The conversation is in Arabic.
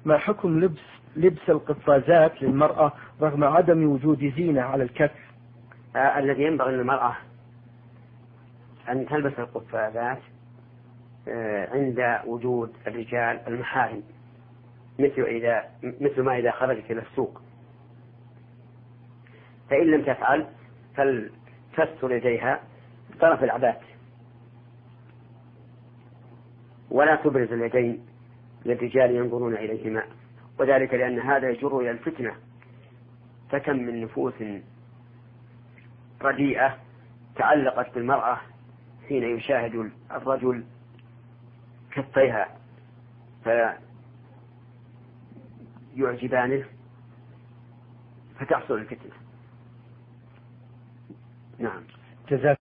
ما حكم لبس القفازات للمرأة رغم عدم وجود زينة على الكتف؟ الذي ينبغي للمرأة أن تلبس القفازات عند وجود الرجال المحارم، مثل ما إذا خرجت إلى السوق، فإن لم تفعل فلتستر يديها بطرف العبات ولا تبرز اليدين للرجال ينظرون إليهما، وذلك لأن هذا يجر إلى الفتنة. فكم من نفوس رديئة تعلقت بالمرأة حين يشاهد الرجل كفيها فيعجبانه فتحصل الفتنة. نعم.